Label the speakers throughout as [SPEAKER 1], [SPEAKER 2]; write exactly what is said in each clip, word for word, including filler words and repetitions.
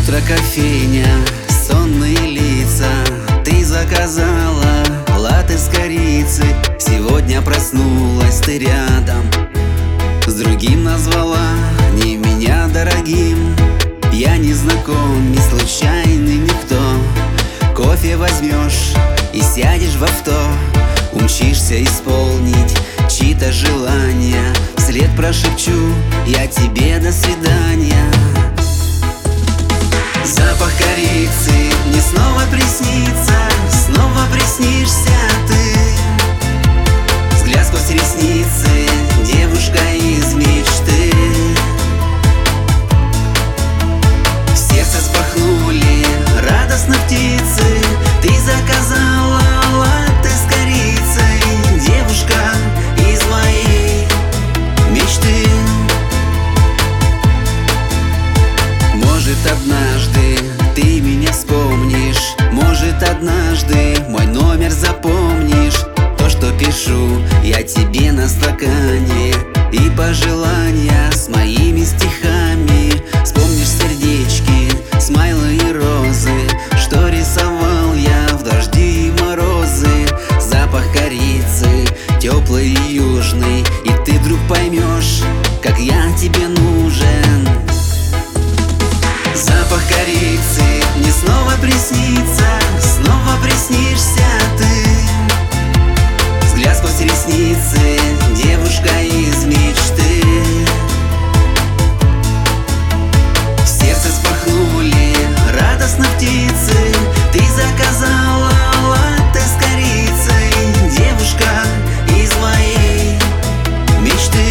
[SPEAKER 1] Утро, кофейня, сонные лица. Ты заказала латте с корицей. Сегодня проснулась ты рядом, с другим назвала не меня дорогим. Я не знаком, не случайный никто. Кофе возьмешь и сядешь в авто, умчишься исполнить чьи-то желания. Вслед прошепчу я тебе до свидания. Запах корицы мне снова приснится, снова приснишься ты. Взгляд сквозь ресницы, девушка из мечты. В сердце спорхнули радостно птицы. Ты заказала латте с корицей, девушка из моей мечты. Может, однажды ты меня вспомнишь, может, однажды мой номер запомнишь. То, что пишу я тебе на стакане, и пожелания с моими стихами. Вспомнишь сердечки, смайлы и розы, что рисовал я в дожди и морозы. Запах корицы, теплый и южный, и ты вдруг поймешь, как я тебе нужен. Запах корицы мне снова приснится, снова приснишься ты. Взгляд сквозь ресницы, девушка из мечты. В сердце спорхнули радостно птицы. Ты заказала латте с корицей, девушка из моей мечты.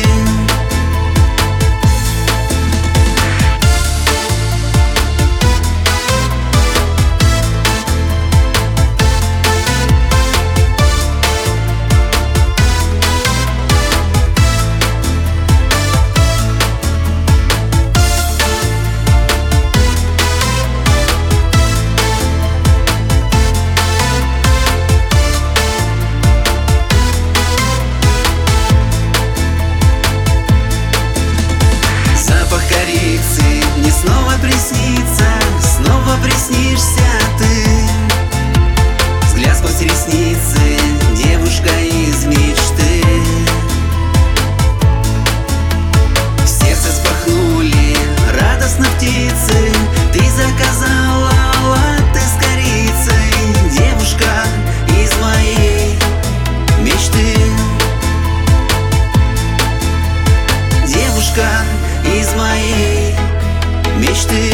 [SPEAKER 1] Мне снова приснится, снова приснишься ты. Взгляд сквозь ресницы, девушка из мечты. В сердце спорхнули радостно птицы. Ты заказала латте с корицей, девушка из моей мечты. Девушка из моей мечты.